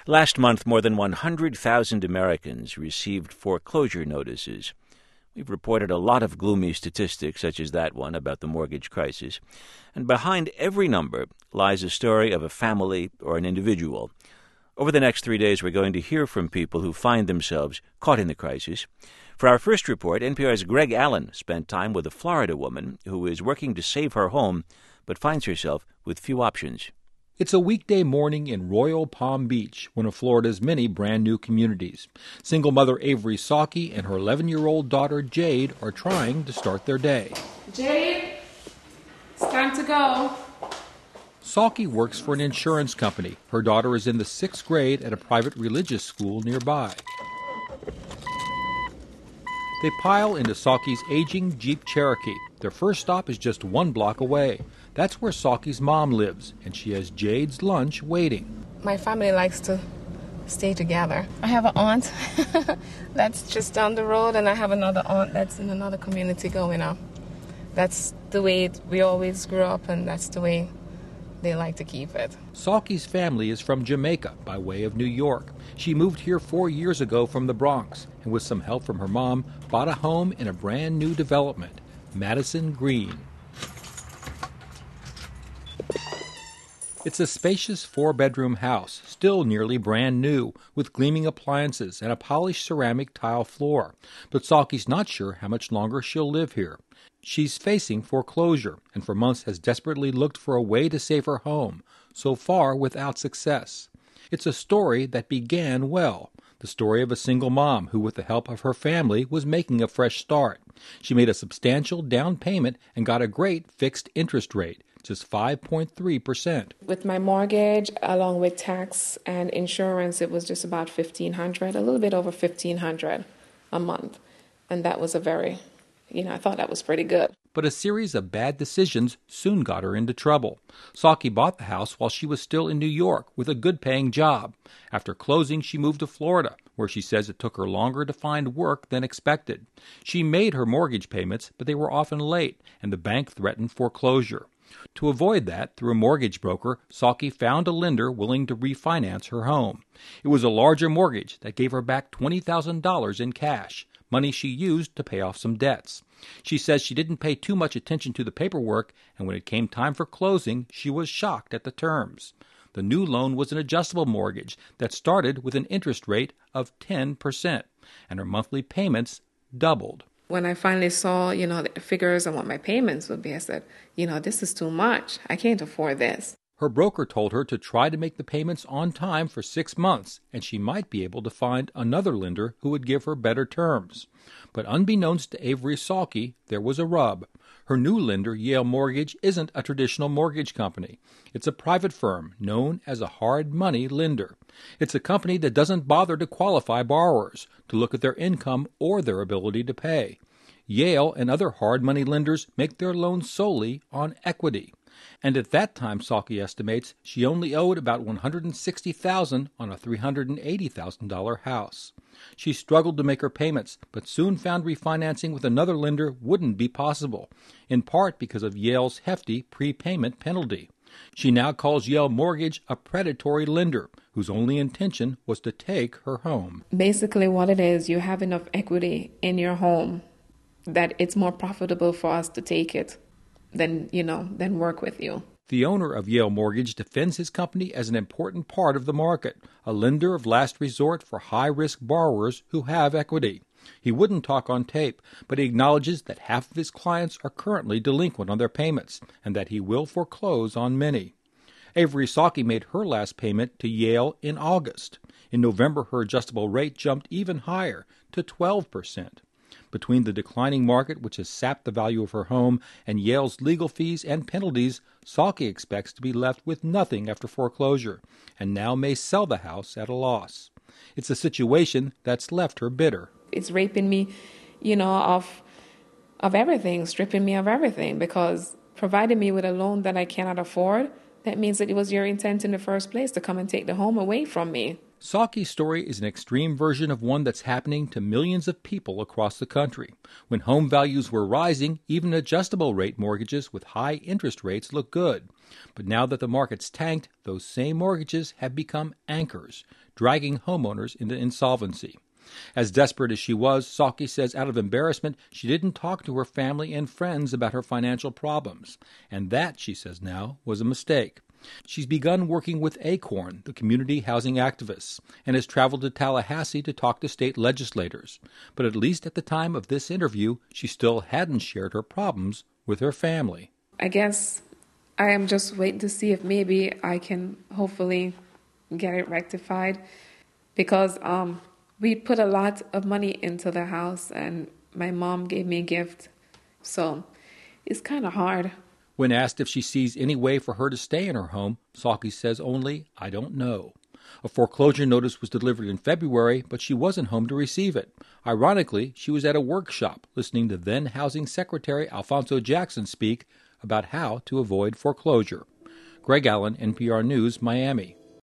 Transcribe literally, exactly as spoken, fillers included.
Last month, more than one hundred thousand Americans received foreclosure notices. We've reported a lot of gloomy statistics, such as that one about the mortgage crisis. And behind every number lies a story of a family or an individual. Over the next three days, we're going to hear from people who find themselves caught in the crisis. For our first report, N P R's Greg Allen spent time with a Florida woman who is working to save her home, but finds herself with few options. It's a weekday morning in Royal Palm Beach, one of Florida's many brand-new communities. Single mother Avery Saki and her eleven-year-old daughter Jade are trying to start their day. Jade, it's time to go. Saki works for an insurance company. Her daughter is in the sixth grade at a private religious school nearby. They pile into Saki's aging Jeep Cherokee. Their first stop is just one block away. That's where Saki's mom lives, and she has Jade's lunch waiting. My family likes to stay together. I have an aunt that's just down the road, and I have another aunt that's in another community going up. That's the way we always grew up, and that's the way they like to keep it. Saki's family is from Jamaica by way of New York. She moved here four years ago from the Bronx, and with some help from her mom, bought a home in a brand new development, Madison Green. It's a spacious four-bedroom house, still nearly brand new, with gleaming appliances and a polished ceramic tile floor. But Saki's not sure how much longer she'll live here. She's facing foreclosure, and for months has desperately looked for a way to save her home, so far without success. It's a story that began well, the story of a single mom who, with the help of her family, was making a fresh start. She made a substantial down payment and got a great fixed interest rate, just five point three percent. With my mortgage, along with tax and insurance, it was just about fifteen hundred dollars, a little bit over fifteen hundred dollars a month. And that was a very, you know, I thought that was pretty good. But a series of bad decisions soon got her into trouble. Saki bought the house while she was still in New York with a good-paying job. After closing, she moved to Florida, where she says it took her longer to find work than expected. She made her mortgage payments, but they were often late, and the bank threatened foreclosure. To avoid that, through a mortgage broker, Saki found a lender willing to refinance her home. It was a larger mortgage that gave her back twenty thousand dollars in cash, money she used to pay off some debts. She says she didn't pay too much attention to the paperwork, and when it came time for closing, she was shocked at the terms. The new loan was an adjustable mortgage that started with an interest rate of ten percent, and her monthly payments doubled. When I finally saw, you know, the figures and what my payments would be, I said, you know, this is too much. I can't afford this. Her broker told her to try to make the payments on time for six months, and she might be able to find another lender who would give her better terms. But unbeknownst to Avery Saki, there was a rub. Her new lender, Yale Mortgage, isn't a traditional mortgage company. It's a private firm known as a hard money lender. It's a company that doesn't bother to qualify borrowers, to look at their income or their ability to pay. Yale and other hard money lenders make their loans solely on equity. And at that time, Saki estimates, she only owed about one hundred sixty thousand dollars on a three hundred eighty thousand dollars house. She struggled to make her payments, but soon found refinancing with another lender wouldn't be possible, in part because of Yale's hefty prepayment penalty. She now calls Yale Mortgage a predatory lender, whose only intention was to take her home. Basically what it is, you have enough equity in your home that it's more profitable for us to take it than, you know, than work with you. The owner of Yale Mortgage defends his company as an important part of the market, a lender of last resort for high-risk borrowers who have equity. He wouldn't talk on tape, but he acknowledges that half of his clients are currently delinquent on their payments and that he will foreclose on many. Avery Saki made her last payment to Yale in August. In November, her adjustable rate jumped even higher, to twelve percent. Between the declining market, which has sapped the value of her home, and Yale's legal fees and penalties, Saki expects to be left with nothing after foreclosure, and now may sell the house at a loss. It's a situation that's left her bitter. It's raping me, you know, of of everything, stripping me of everything, because providing me with a loan that I cannot afford, that means that it was your intent in the first place to come and take the home away from me. Saki's story is an extreme version of one that's happening to millions of people across the country. When home values were rising, even adjustable rate mortgages with high interest rates look good. But now that the market's tanked, those same mortgages have become anchors, dragging homeowners into insolvency. As desperate as she was, Psaki says out of embarrassment, she didn't talk to her family and friends about her financial problems. And that, she says now, was a mistake. She's begun working with ACORN, the community housing activists, and has traveled to Tallahassee to talk to state legislators. But at least at the time of this interview, she still hadn't shared her problems with her family. I guess I am just waiting to see if maybe I can hopefully get it rectified, because um, we put a lot of money into the house and my mom gave me a gift. So it's kind of hard. When asked if she sees any way for her to stay in her home, Psaki says only, "I don't know." A foreclosure notice was delivered in February, but she wasn't home to receive it. Ironically, she was at a workshop listening to then Housing Secretary Alphonso Jackson speak about how to avoid foreclosure. Greg Allen, N P R News, Miami.